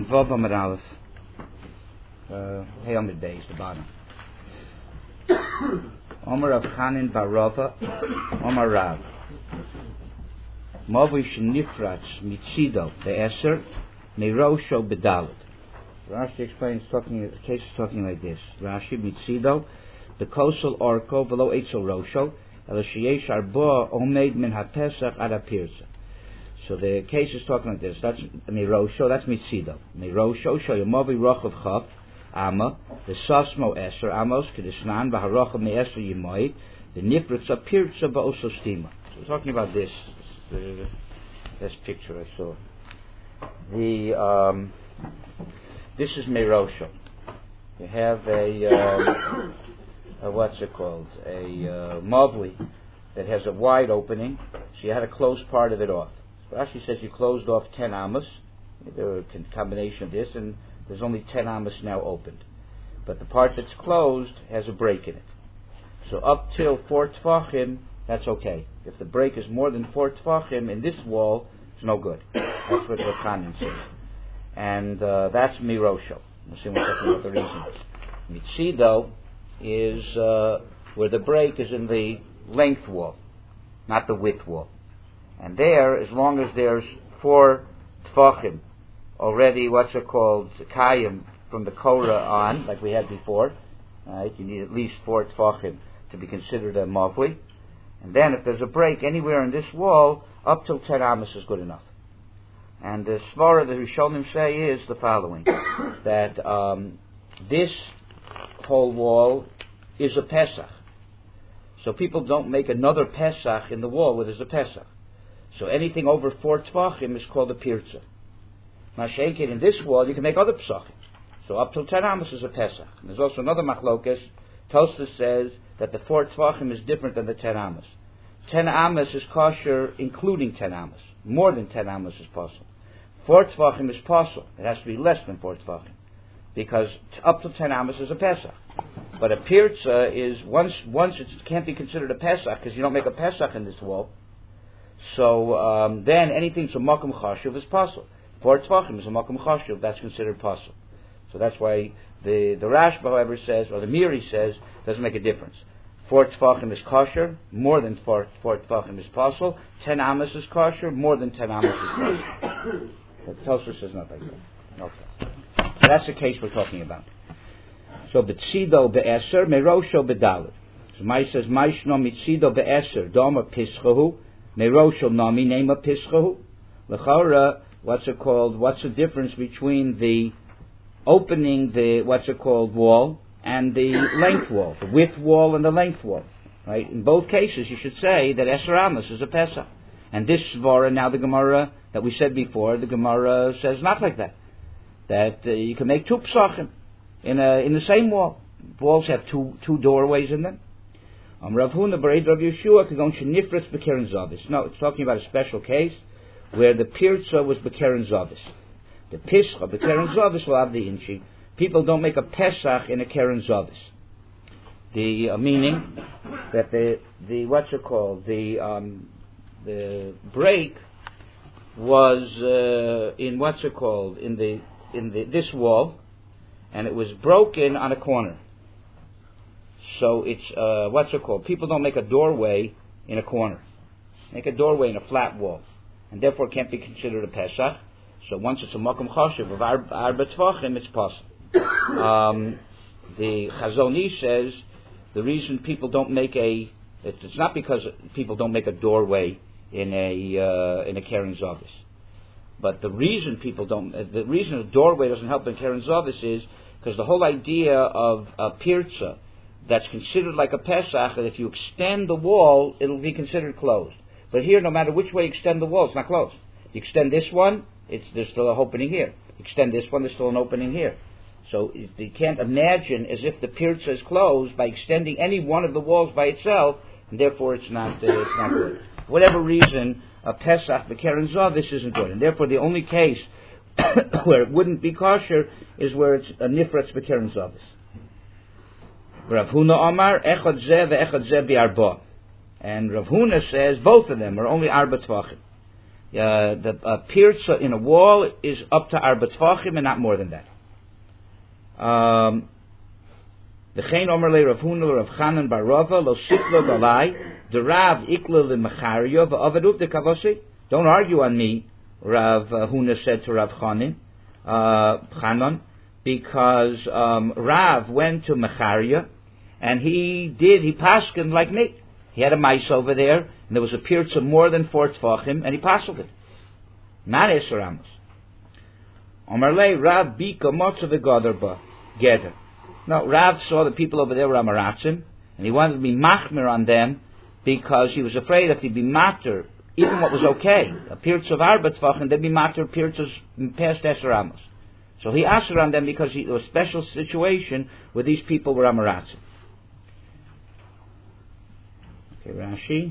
Vav Amud Aleph. Hey Amud Beis, the bottom. Omer Rav Chanin bar Rava, Omer Rav. Mavi shenifratz mitzido be'eser, meirosho bedalet. Rashi explains the case is talking like this. Rashi mitzido, the kosel orko velo etzel rosho, el sheyesh arba omed min hapesach ad apirza. So the case is talking like this. That's meirosho. That's mitzido. Meirosho shoyamavi rochav chav ama the sasmo eser amos kedisnan v'harochav me'eser yimoid the nifratz apirza ba'oso stima. So we're talking about this. This picture I saw. This is Meirosho. You have a what's it called? A mavli that has a wide opening. So you had to close part of it off. So Rashi says you closed off 10 amos. There were a combination of this, and there's only 10 amos now opened. But the part that's closed has a break in it. So up till 4 tfachim, that's okay. If the break is more than 4 tfachim in this wall, it's no good. That's what Rav Chanin says. And that's Meirosho. We'll see what the reason is. Mitzido is where the break is in the length wall, not the width wall. And there, as long as there's 4 tfachim already, kayim from the korah on, like we had before, right? You need at least 4 tfachim to be considered a mavli. And then if there's a break anywhere in this wall, up till 10 amos is good enough. And the svara that Rishonim say is the following, that this whole wall is a Pesach. So people don't make another Pesach in the wall where there's a Pesach. So anything over 4 tfachim is called a Pirza. Mashenkin, in this wall you can make other Pesachim. So up till 10 amos is a Pesach. And there's also another Machlokas. Tosfos says that the 4 tfachim is different than the 10 amos. 10 amos is kosher including 10 amos. More than 10 amos is possible. 4 tfachim is possible. It has to be less than 4 tfachim. Because up to 10 amos is a Pesach. But a Pirza is, once it can't be considered a Pesach, because you don't make a Pesach in this wall. So then anything from Makom Chashuv is possible. 4 tfachim is a Makom Chashuv, that's considered possible. So that's why the Rashba, however, says, or the Miri says, doesn't make a difference. 4 tfachim is kosher, more than 4 tfachim is possible. 10 amos is kosher, more than 10 amos is kosher. But Tosfos says not like that. Okay. So that's the case we're talking about. So B'tzido be'eser, Meirosho bedalet. So Mai says, Maishno mitzido be'eser, Doma pischahu, Meirosho nami nema pischahu. L'chara, what's the difference between the opening the wall and the length wall, the width wall and the length wall, right? In both cases, you should say that Eser Amos is a Pesach. And this Svara, now the Gemara that we said before, the Gemara says not like that. That you can make 2 Pesachim in the same wall. Walls have two doorways in them. Rav Huna Bereid Rav Yeshua Kagon Shenifratz B'Keren Zavis. No, it's talking about a special case where the Pirza was B'Keren Zavis. The Pischa, the Keren Zavis will have the Inchi. People don't make a Pesach in a Keren Zavis. The meaning that the break was in this wall, and it was broken on a corner. So it's people don't make a doorway in a corner. Make a doorway in a flat wall, and therefore it can't be considered a Pesach. So once it's a Makom Chashuv of Arba Tvachim, it's possible. The Chazon Ish says the reason people don't make it's not because people don't make a doorway in a Keren Zavis, but the reason a doorway doesn't help in Keren Zavis is because the whole idea of a Pirza that's considered like a Pesach, that if you extend the wall, it'll be considered closed. But here, no matter which way you extend the wall, it's not closed. You extend this one, there's still an opening here. Extend this one, there's still an opening here. So you can't imagine as if the Pirza is closed by extending any one of the walls by itself, and therefore it's not good. For whatever reason, a Pesach, the Keren Zavis isn't good. And therefore the only case where it wouldn't be kosher is where it's a Nifratz B'Keren Zavis. Rav Huna Omar, Echad Zeh ve'Echad Zeh bi'arba. And Rav Huna says both of them are only Arba Tvachim. The pirza in a wall is up to arba tfachim and not more than that. The Chain Omer le Rav Huna Rav Chanan bar Rava lo sitlo galai the Rav ikla le Mecharia v'avaduv de kavosi. Don't argue on me, Rav Huna said to Rav Chanan, because Rav went to Mecharia and he paskened like me. He had a mice over there, and there was a pirza more than 4 tfachim, and he paskeled it. Not Eser Amos. Omer le Rav bika motza v'gaderba gather. No, Rav saw the people over there were Amaratzim, and he wanted to be machmir on them because he was afraid if he'd be matter, even what was okay, a pirza of arba tfachim, they'd be matter pirzas past Eser Amos. So he asked on them because it was a special situation where these people were Amaratzim. Okay, Rashi.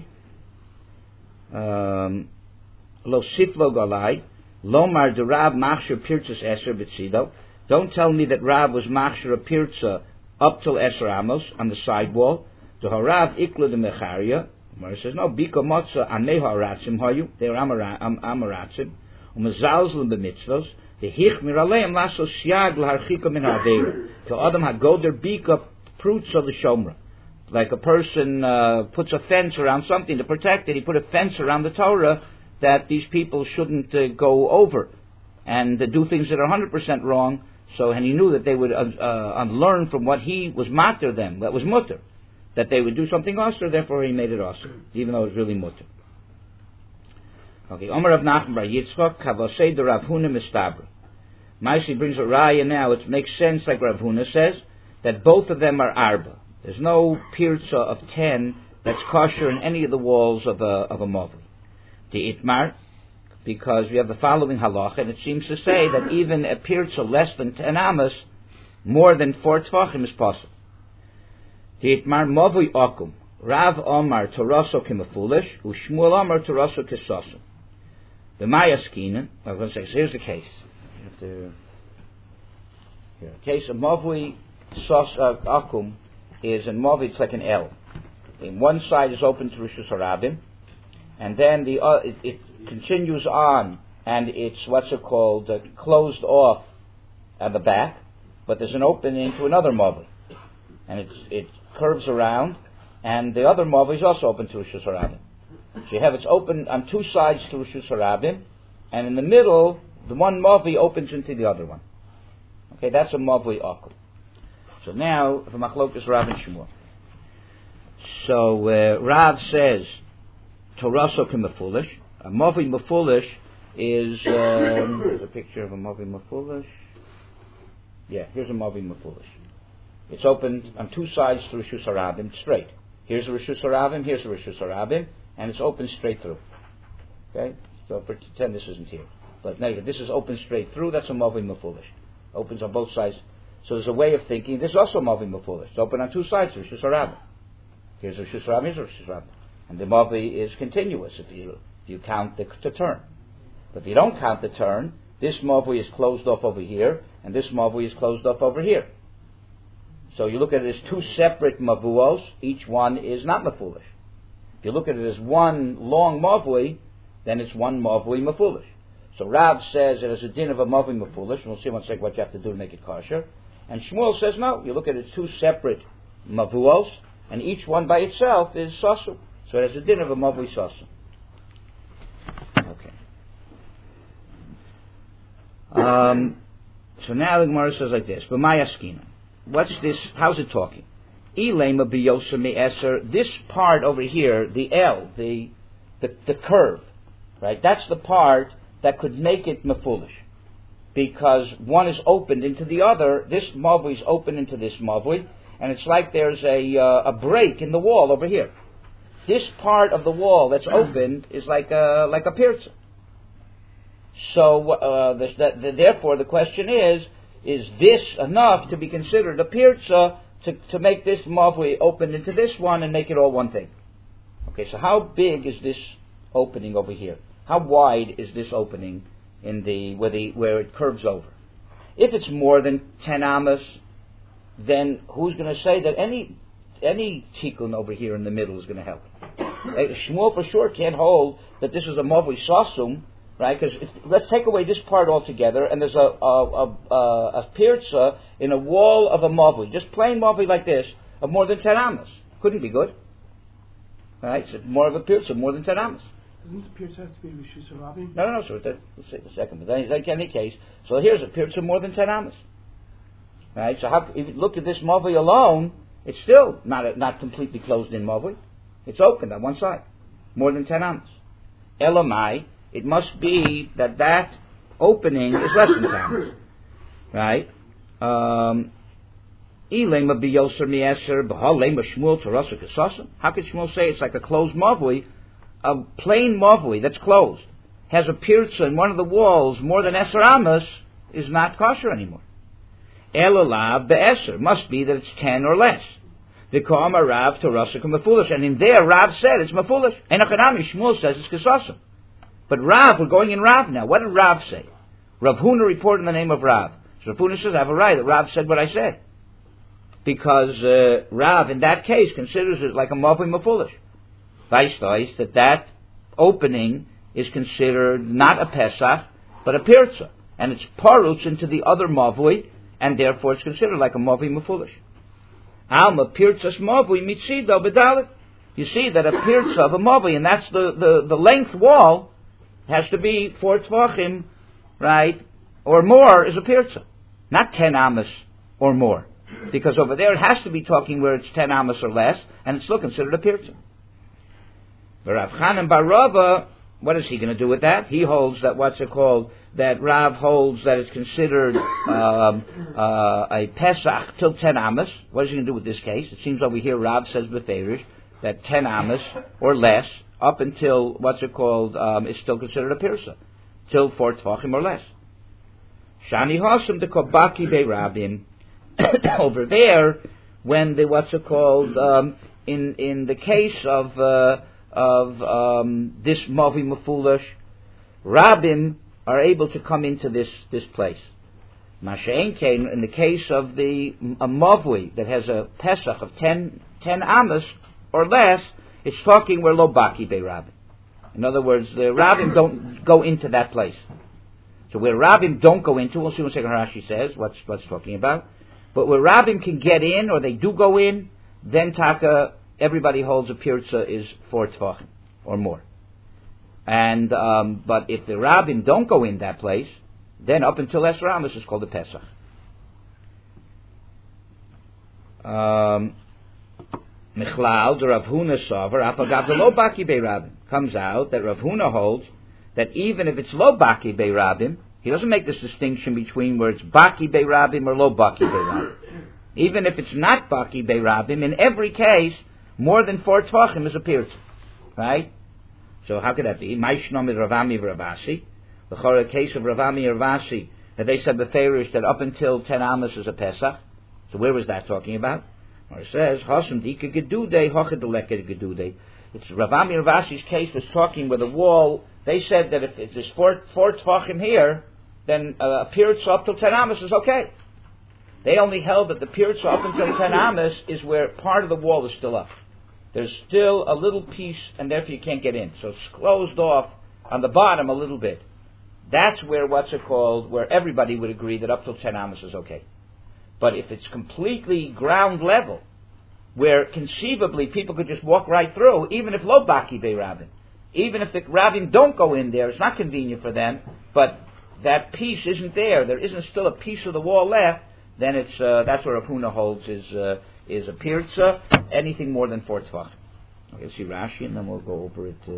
Lo siflo galai, lomar de Rav machshir pirzas Eser b'tzido. Don't tell me that Rav was machshir a pirza up till Eser Amos on the sidewall. The Harav ikla de Mecharia. Mara says no. Biko motza anei haratzim hayu. They were Amaratzim. Umazalzlim b'mitzvos. The hichmir aleim lasos shiag l'harchika min ha'aveira. The Adam hagoder bika prutz of the shomra. Like a person puts a fence around something to protect it. He put a fence around the Torah that these people shouldn't go over and do things that are 100% wrong. So, and he knew that they would learn from what he was matter them, that was mutter, that they would do something osir, therefore he made it osir, even though it was really mutter. Okay, Omer Rav Nachman bar Yitzchak, Kavosei de Rav Huna mistabra. Maisi brings a raya now, it makes sense like Rav Huna says, that both of them are arba. There's no pirza of 10 that's kosher in any of the walls of a movli. The Itmar, because we have the following halacha, and it seems to say that even a pirza less than 10 amas, more than 4 tfachim is possible. The Itmar movui okum, Rav Omar Toraso kimafulish, u'Shmuel Omar Toraso kisosum. The Maya Skinan, I'm going to say, so here's the case. Here, a case of movui okum is in movui, it's like an L. In one side is open to Rishus Harabim, and then it continues on, and it's closed off at the back, but there's an opening to another movui, and it curves around, and the other movui is also open to Rishus Harabim. So you have it's open on 2 sides to Rishus Harabim, and in the middle, the one movui opens into the other one. Okay, that's a movui akum. So now, the machlokas Rav and Shmuel. So Rav says, Toraso k'mefulish. A movui mefulish is, there's a picture of a movui mefulish. Yeah, here's a movui mefulish. It's open on 2 sides to Rishus Harabim, straight. Here's a Rishus Harabim, here's a Rishus Harabim, and it's open straight through. Okay? So pretend this isn't here. But now, if this is open straight through, that's a movui mefulish. Opens on both sides. So there's a way of thinking, this is also movui mefulish. It's open on 2 sides to Rishus Harabim. Here's a Rishus Harabim, here's a Rishus Harabim. And the movui is continuous if you count the turn. But if you don't count the turn, this movui is closed off over here, and this movui is closed off over here. So you look at it as 2 separate mavuos, each one is not mefulish. If you look at it as one long mavui, then it's one mavui mefulish. So Rav says it has a din of a mavui mefulish, and we'll see in one second what you have to do to make it kosher. And Shmuel says no, you look at it as 2 separate mavuos, and each one by itself is sasu. So it has a din of a mavui sasu. Okay. So now the Gemara says like this, B'maya skina. What's this? How's it talking? This part over here, the L, the curve, right? That's the part that could make it mefulish, because one is opened into the other. This mavui is open into this mavui, and it's like there's a break in the wall over here. This part of the wall that's opened is like a pirza. So therefore, the question is this enough to be considered a pirza to make this mavui open into this one and make it all one thing? Okay, so how big is this opening over here? How wide is this opening in where it curves over? If it's more than 10 amas, then who's going to say that any tikkun over here in the middle is going to help? Shmuel for sure can't hold that this is a mavui sasum right? Because let's take away this part altogether, and there's a pirza in a wall of a mavli, just plain mavli like this, of more than 10 amas. Couldn't be good, right? So more of a pirza, more than 10 amas. Doesn't the pirza have to be Rishus Rabim? No. So let's take a second. But then, like any case, so here's a pirza more than 10 amas, right? So if you look at this mavli alone, it's still not completely closed in mavli. It's open on one side, more than 10 amas. Elamai, it must be that opening is less than 10 amas, right? How could Shmuel say it's like a closed mavli? A plain mavli that's closed has a pirza in one of the walls more than 10 amas is not kosher anymore. Elalav be'eser must be that it's 10 or less. The Ka'amar Rav to Rasuk Mefulish, and in there Rav said it's Mefulish. Enochanami Shmuel says it's Kesasim. But Rav, we're going in Rav now. What did Rav say? Rav Huna reported in the name of Rav. So Rav Huna says, I have a right that Rav said what I said. Because Rav, in that case, considers it like a Mavli Mefulish. Vaistais, that opening is considered not a Pesach, but a Pirza. And it's paruts into the other Mavli, and therefore it's considered like a Mavli Mefulish. Alma Pirtzas Mavli Mitzido Bedalit. You see that a Pirza of a Mavli, and that's the length wall, has to be 4 Tvachim, right, or more is a Pirza. Not 10 amas or more. Because over there it has to be talking where it's 10 amas or less, and it's still considered a Pirza. Rav Chanan bar Rava, what is he going to do with that? He holds that that Rav holds that it's considered a Pesach till 10 amas. What is he going to do with this case? It seems over here Rav says beferish that 10 amas or less up until is still considered a Pirza till 4 Tvachim or less. Shani Hasam de Kobaki Be Rabim. Over there, when the in the case of this Mavi Mefulish, Rabim are able to come into this place. Masha'en Kain, in the case of a Mavli that has a Pesach of 10 amas or less, it's talking where Lo Baki Be Rabim. In other words, the Rabim don't go into that place. So where Rabim don't go into, we'll see what Rashi says, what's talking about. But where Rabim can get in, or they do go in, then Taka, everybody holds a Pirza is 4 Tvachim or more. And but if the Rabim don't go in that place, then up until Esra Amos is called a Pesach. Michlal, the Rav Huna Sover, Apagav the Lo Baki Bei Rabim. Comes out that Rav Huna holds that even if it's Lo Baki Bei Rabim, he doesn't make this distinction between where it's Baki Bei Rabim or Lo Baki Bei Rabim. Even if it's not Baki Bei Rabim, in every case, more than 4 Tvachim is a Pirza. Right? So how could that be? Maishnom is Ravami Ravasi. The case of Ravami Ravasi, that they said beferish that up until 10 amas is a Pesach. So where was that talking about? Or it says, Hasam Dika Gedudei, Hochadeleke Gedudei. It's Ravami Ravasi's case was talking where the wall, they said that if there's 4 Tvachim here, then a Pirza up till 10 amas is okay. They only held that the Pirza up until 10 amas is where part of the wall is still up. There's still a little piece, and therefore you can't get in. So it's closed off on the bottom a little bit. That's where where everybody would agree that up till 10 amas is okay. But if it's completely ground level, where conceivably people could just walk right through, even if Lo Baki Bei Rabim, even if the Rabim don't go in there, it's not convenient for them, but that piece isn't there, there isn't still a piece of the wall left, then it's that's where Rav Huna holds is a Pirza, anything more than 4 Tvach. Okay, let's see Rashi, and then we'll go over it.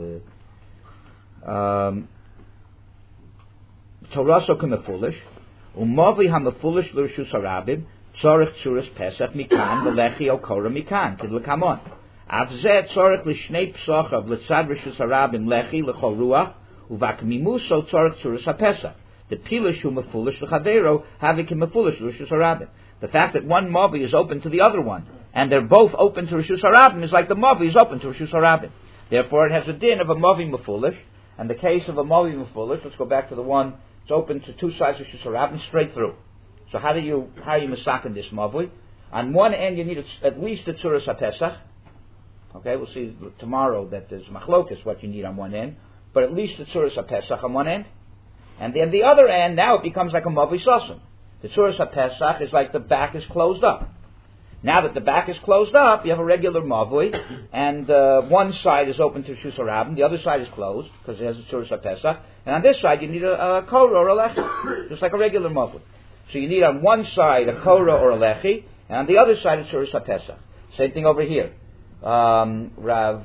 Torah so Mefulish, Umavi HaMefulish L'Rishus HaRabim, Tzorech Tzuras Pesach Mikan, V'Lechi O Korah Mikan, Kidlekamon. Avzeh Tzorech L'Shnei Psochav L'Tzad Rishus HaRabim Lechi L'Chol Ruach, Uvakmimuso Tzorech Tzuras HaPesach. The Pilish Hu Mefulish L'Chavero, Havik Mefulish L'Rishus HaRabim. The fact that one Mavi is open to the other one, and they're both open to Rishus HaRabim, is like the Mavi is open to Rishus HaRabim. Therefore it has a din of a Mavi Mefulish, and the case of a Mavi Mefulish, let's go back to the one, it's open to 2 sides of Rishus HaRabim, straight through. So how are you masakin this Mavi? On one end you need at least the Tzuras HaPesach. Okay, we'll see tomorrow that there's machlokas what you need on one end. but at least the Tzuras HaPesach on one end. And then the other end, now it becomes like a Mavli Sosum. The Tzuras HaPesach is like the back is closed up. Now that the back is closed up, you have a regular Mavli, and one side is open to Rishus HaRabim, the other side is closed, because it has a Tzuras HaPesach, and on this side you need a Korah or a Lechi, just like a regular Mavli. So you need on one side a Korah or a Lechi, and on the other side a Tzuras HaPesach. Same thing over here. Rav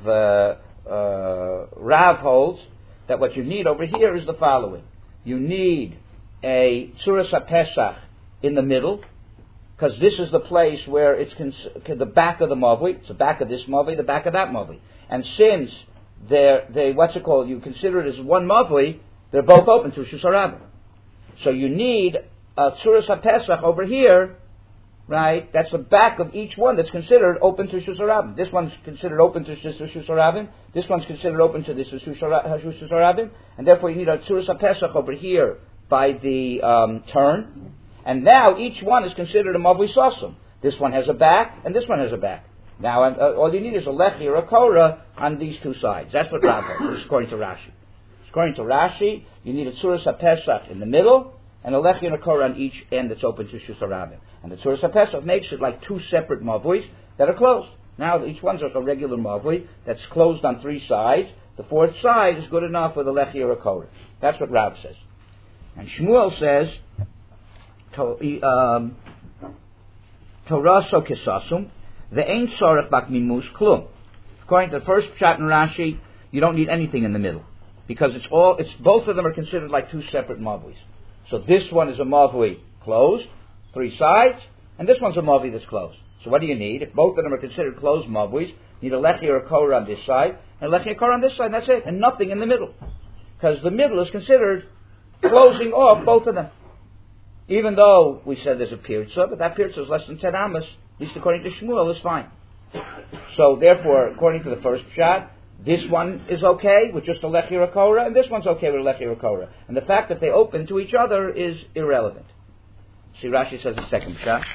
holds that what you need over here is the following. You need a Tzuras HaPesach in the middle, because this is the place where it's the back of the Mavli, it's the back of this Mavli, the back of that Mavli. And since you consider it as one Mavli, they're both open to Rishus HaRabim. So you need a Tzuras HaPesach over here, right? That's the back of each one that's considered open to Rishus HaRabim. This one's considered open to Rishus HaRabim. This one's considered open to this Rishus HaRabim. And therefore you need a Tzuras HaPesach over here by the turn. And now each one is considered a Mavli Sosum. This one has a back, and this one has a back. Now all you need is a Lechi or a Korah on these two sides. That's what Rav holds. This is according to Rashi. According to Rashi, you need a Tzuras HaPesach in the middle, and a Lechi and a Korah on each end that's open to Rishus HaRabim. And the Tzuras HaPesach makes it like two separate Mavlis that are closed. Now each one's like a regular Mavli that's closed on three sides. The fourth side is good enough with a Lechi or a Korah. That's what Rav says. And Shmuel says, Toraso Kisasum, the Ein Sorech Bak Mimus Klum. According to the first pshat in Rashi, you don't need anything in the middle, because both of them are considered like two separate Mavlis. So this one is a Mavli closed, three sides, and this one's a Mavli that's closed. So what do you need? If both of them are considered closed Mavlis, you need a Lechi or a Korah on this side, and a Lechi or a Korah on this side, and that's it, and nothing in the middle. Because the middle is considered closing off both of them. Even though we said there's a pirza, but that pirza is less than 10 amas, at least according to Shmuel, is fine. So therefore, according to the first pshat, this one is okay with just a Lechi or a Korah, and this one's okay with a Lechi or a Korah. And the fact that they open to each other is irrelevant. See, Rashi says the second pshat.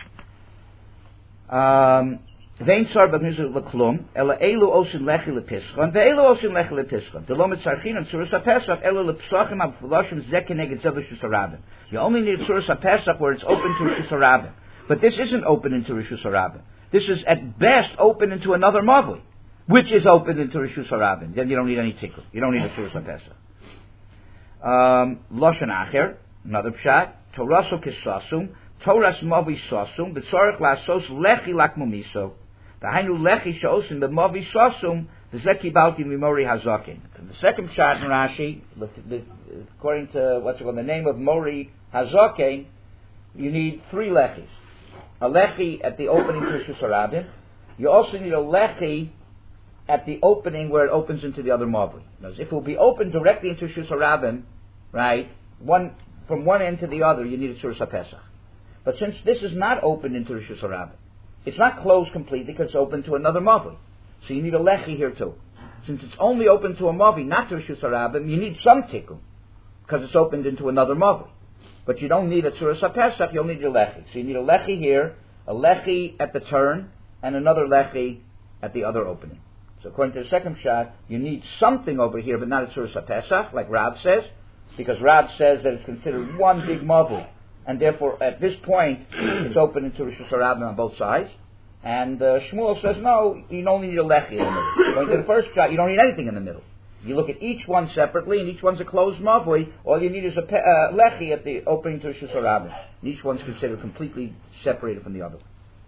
Vein sar b'mizu l'klum, ela elu osin lechi lepischon, ve'elu osin lechi lepischon. The lo mitzarchin and Tzuras HaPesach, ela lepsachim av-v'lashim zeh keneged zeh Rishus HaRabim. You only need Tzuras HaPesach where it's open to Rishus HaRabim. But this isn't open into Rishus HaRabim. This is at best open into another Mavli, which is open into Rishus HaRabim. Then you don't need any tikkun. You don't need a Tzuras HaPesach. Loshen acher, another pshat, Toraso Kisasum, Toras Mavli Sosum, b'tzorech lasos lechi lakmumiso. The Hainu Lechi Shosim, the Mavi Sosum, the Zeki Balti Mimori Hazakin. The second shot in Rashi, according to the name of Mori Hazakin, you need three Lechis. A Lechi at the opening to Rishus HaRabim. You also need a Lechi at the opening where it opens into the other Mavi. If it will be open directly into Rishus HaRabim, right, from one end to the other, you need a Tzuras HaPesach. But since this is not open into Rishus HaRabim, it's not closed completely because it's open to another Mavi. So you need a Lechi here too. Since it's only open to a Mavi, not to Rishus HaRabim, you need some Tikkun because it's opened into another Mavi. But you don't need a Tzuras HaPesach, you'll need your Lechi. So you need a Lechi here, a Lechi at the turn, and another Lechi at the other opening. So according to the second shot, you need something over here, but not a Tzuras HaPesach, like Rav says, because Rav says that it's considered one big Mavi. And therefore, at this point, it's open into Rishus HaRabim on both sides. And Shmuel says, no, you only need a Lechi in the middle. Going to the first shot, you don't need anything in the middle. You look at each one separately, and each one's a closed Mavli. All you need is a Lechi at the opening to Rishus HaRabim. Each one's considered completely separated from the other.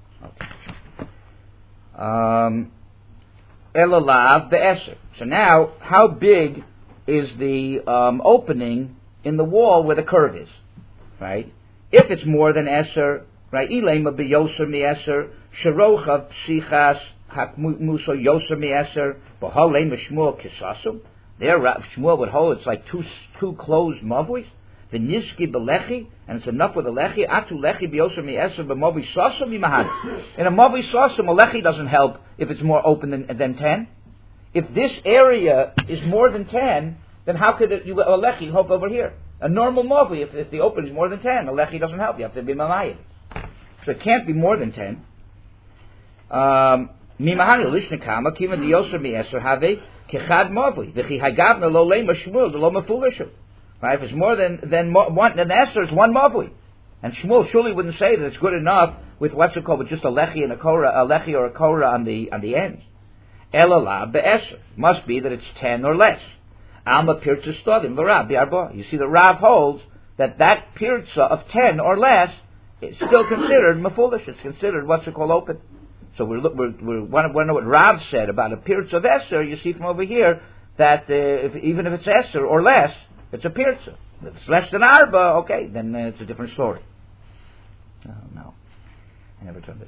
Okay. Elalav be'eser. So now, how big is the opening in the wall where the curve is? Right? If it's more than Eser, right? Ilema beyoser mi Eser, sherochav psichas hakmuso yoser mi Eser, b'halei mishmuel kisasum. There, Shmuel would hold it's like two closed mavlis. The niski belechi, and it's enough with a lechi. Atu lechi beyoser mi Eser b'mavi sasum imahad. In a mavi sasum, a lechi doesn't help if it's more open than 10. If this area is more than 10, then how could a lechi help over here? A normal Mavli, if the open is more than 10, a Lechi doesn't help. You have to be Mamayim. So it can't be more than 10. Mimahani Lishnakama, Kima Dioser Mi Eser Have, Kechad Mavli. V'chi Hagavna lo lema Shmuel lo mefulishu. Right? If it's more than one, then Esther is one Mavli. And Shmuel surely wouldn't say that it's good enough with what's it called, with just a lechi and a lechi or a korah on the ends. Elala be'esher. Must be that it's 10 or less. Alma pirza stodim l'Rav bi'arba. You see, the Rav holds that pirza of 10 or less is still considered mefulish. It's considered what's it called, open. So we want to know what Rav said about a pirza of Esther. You see from over here that even if it's Esther or less, it's a pirza. If it's less than arba, okay, then it's a different story. Oh, no. I never turned this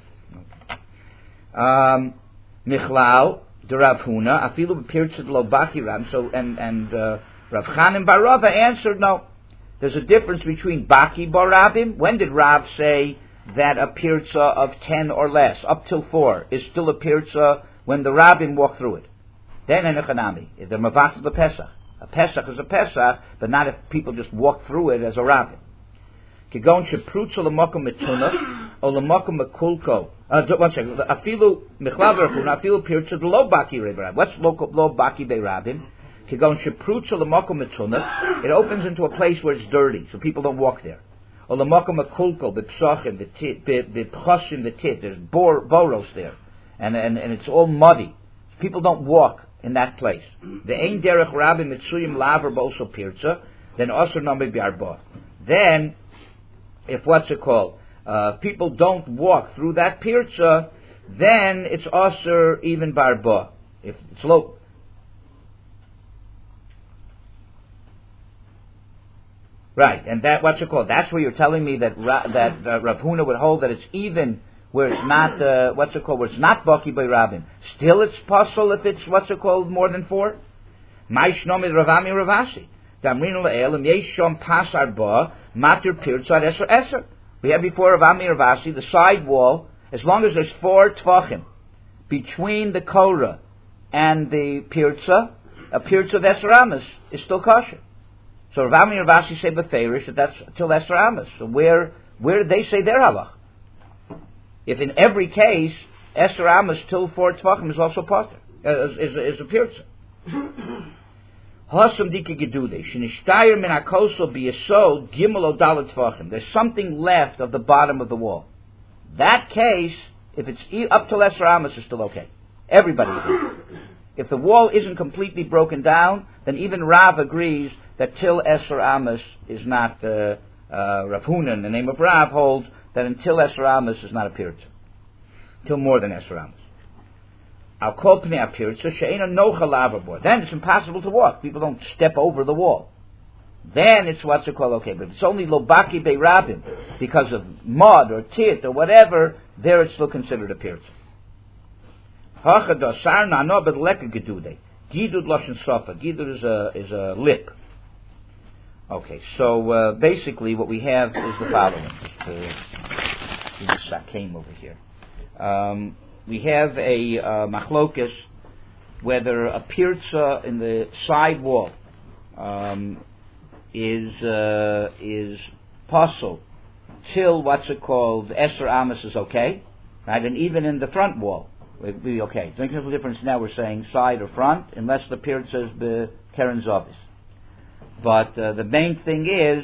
on. Michlal, the Rav Huna, afilu b'pirtzad lo baki ram. So, and Rav Chanim bar Rava answered, no. There's a difference between baki bar Rabim. When did Rav say that a pirza of 10 or less, up till 4, is still a pirza when the Rabim walk through it? Then enechanami, the mavachas b'Pesach. A Pesach is a Pesach, but not if people just walk through it as a Rabim. Kigon sheprutza l'makom metunach or l'makom mekulko. One second. Afilu michlal v'rafuna afilu pirtzad lo baki re'rabim. What's lo baki be'rabim? Kigon sheprutza l'makom metunach. It opens into a place where it's dirty, so people don't walk there. Or l'makom mekulko b'psachim b'pchashim v'tit. There's boros there, and it's all muddy. People don't walk in that place. The ein derech rabim mitzuyim laver b'oso pirza. Then also namid bi'arba. Then, if what's it called, people don't walk through that pirza, then it's also even barba. If it's low. Right, and that, what's it called? That's where you're telling me that Rav Huna would hold that it's even where it's not, where it's not baki by Rabin. Still it's possible if it's, more than 4? Maishnomid Ravami Ravashi. Damrin le'elim yeshom pasar ba matir pirtzad eser. We had before Ravami Ravasi the side wall. As long as there's 4 tvachim between the korah and the pirza, a pirza of eser amas is still kosher. So Ravami Ravasi say beferish that that's till eser amas. So where did they say their halach? If in every case eser amas till 4 tvachim is also potter, is a pirza. There's something left of the bottom of the wall. That case, if it's up to Esser Amos, is still okay. Everybody agrees. If the wall isn't completely broken down, then even Rav agrees that till Esser Amos is not, Rav Huna, in the name of Rav, holds that until Esser Amos is not a pirza. Till more than Esser Amos. I'll call Pnei Pirza she'ena nocha laverbor. Then it's impossible to walk. People don't step over the wall. Then it's what's it called okay. But if it's only lobaki be'rabim because of mud or tit or whatever, there it's still considered a pirza. Hacha dasar nano bedleka gedude. Gidud lashon sofa. Gidud is a lip. Okay, so basically what we have is the following. Sakeim over here. We have a machlokas whether a pirza in the side wall is pasul till what's it called Eser Amos is okay, right? And even in the front wall it would be okay. There's no difference now. We're saying side or front unless the pirza is the Keren Zavis. But the main thing is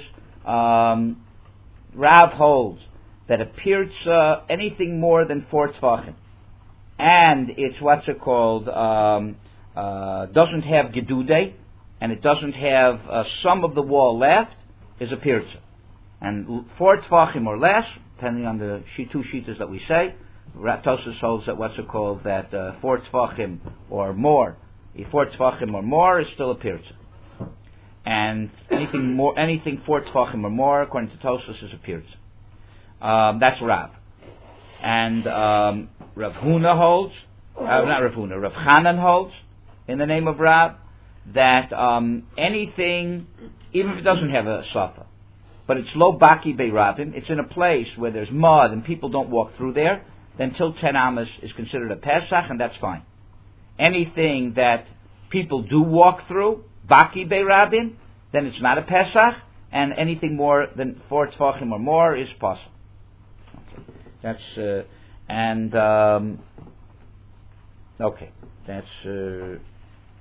Rav holds that a pirza anything more than 4 tvachim. And it's what's it called, doesn't have gedude, and it doesn't have some of the wall left, is a pirza. And 4 tvachim or less, depending on the 2 shitas that we say, Tosfos holds that what's it called, that 4 tvachim or more, 4 tvachim or more is still a pirza. And anything 4 tvachim or more, according to Tosfos, is a pirza. That's Rav. And Rav Huna holds, not Rav Huna, Rav Chanan holds, in the name of Rav, that anything, even if it doesn't have a safa, but it's lo baki be'rabim, it's in a place where there's mud and people don't walk through there, then till 10 amas is considered a Pesach, and that's fine. Anything that people do walk through, baki be'rabim, then it's not a Pesach, and anything more than 4 tvachim or more is possible. That's okay. That's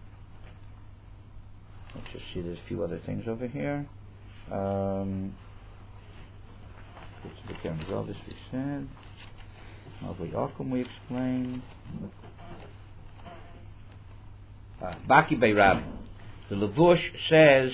let's just see, there's a few other things over here. This we said. Mavli Akum we explained. Baki Beirabim. The Levush says,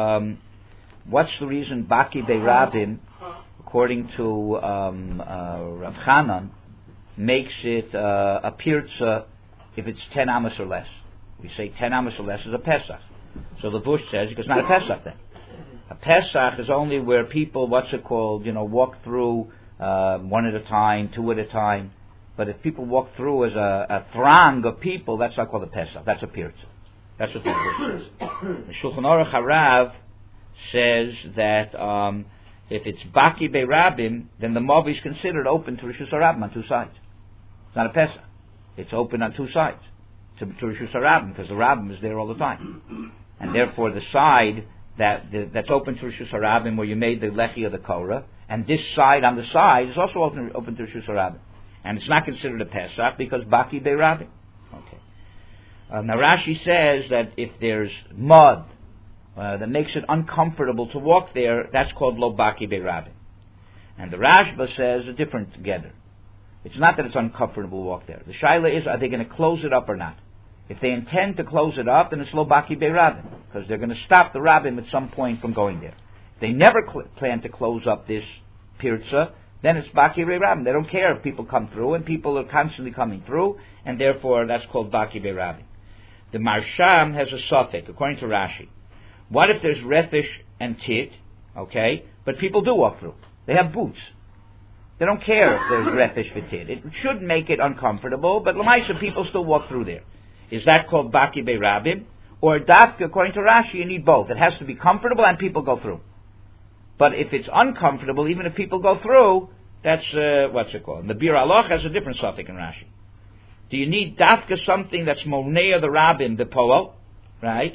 what's the reason Baki Beirabim, according to Rav Chanan, makes it a pirza if it's 10 amos or less? We say 10 amos or less is a Pesach. So Levush says it's not a Pesach then. A Pesach is only where people, walk through one at a time, two at a time. But if people walk through as a throng of people, that's not called a Pesach. That's a pirza. That's what the Levush says. The Shulchan Aruch Harav says that if it's Baki Beirabim, then the Mavi is considered open to Rishus HaRabim on two sides. It's not a Pesach. It's open on two sides to Rishus HaRabim, because the Rabbim is there all the time. And therefore the side that's open to Rishus HaRabim, where you made the Lechi of the Korah, and this side on the side is also open to Rishus HaRabim. And it's not considered a Pesach because Baki Beirabim. Okay. Now Rashi says that if there's mud that makes it uncomfortable to walk there, that's called Lo Baki Beirabim. And the Rashba says a different together. It's not that it's uncomfortable to walk there. The shaila is, are they going to close it up or not? If they intend to close it up, then it's Lo Baki Beirabim, because they're going to stop the Rabbim at some point from going there. If they never plan to close up this pirza, then it's Baki Beirabim. They don't care if people come through, and people are constantly coming through, and therefore that's called Baki Beirabim. The Marsham has a suffix, according to Rashi. What if there's refish and tit, okay, but people do walk through? They have boots. They don't care if there's refish and tit. It should make it uncomfortable, but l'maisa people still walk through there. Is that called Baki Beirabim? Or Dafka, according to Rashi, you need both. It has to be comfortable and people go through. But if it's uncomfortable, even if people go through, that's, what's it called? The Bir Aloch has a different suffix in Rashi. Do you need Dafka something that's Monea the Rabbim, the Poel, right?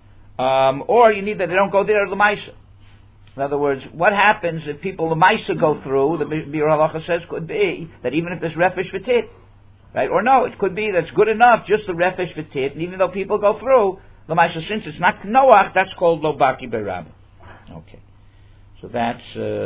Or you need that they don't go there l'maisa. In other words, what happens if people l'maisa go through? The Bir Halacha says could be that even if there's refish v'tit, right? Or no, it could be that's good enough, just the refish v'tit, and even though people go through l'maisa, since it's not Noach, that's called Lo Baki Beirabim. Okay, so that's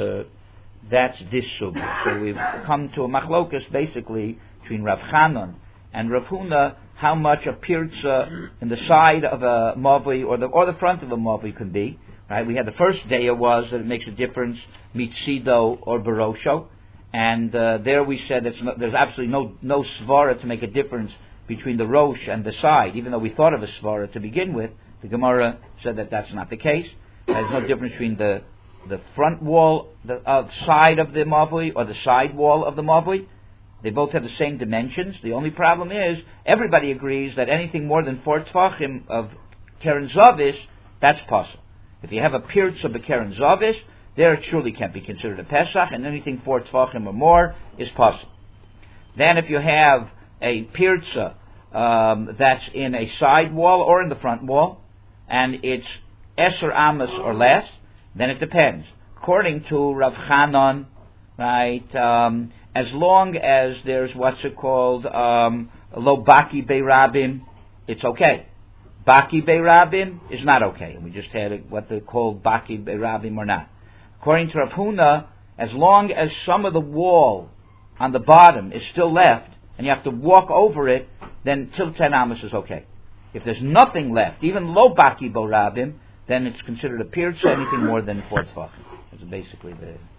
this subject. So we've come to a machlokas basically between Rav Chanan and Rav Huna, how much a pirza in the side of a mavli or the front of a mavli can be. Right? We had the first day was that it makes a difference mitzido or barosho, and there we said there's absolutely no svara to make a difference between the rosh and the side, even though we thought of a svara to begin with. The Gemara said that that's not the case. There's no difference between the front wall, the side of the mavli, or the side wall of the mavli. They both have the same dimensions. The only problem is everybody agrees that anything more than 4 tfachim of Keren Zavis, that's possible. If you have a pirza of Keren Zavis, there it surely can't be considered a Pesach, and anything 4 tfachim or more is possible. Then if you have a pirza that's in a side wall or in the front wall, and it's Eser Amos or less, then it depends. According to Rav Chanan, right, as long as there's what's it called, Lo Baki Beirabim, it's okay. Baki Beirabim is not okay. And we just had what they called Baki Beirabim or not. According to Rav Huna, as long as some of the wall on the bottom is still left, and you have to walk over it, then till 10 amos is okay. If there's nothing left, even Lo Baki Beirabim, then it's considered a pirza, anything more than 4 tefachim. That's basically the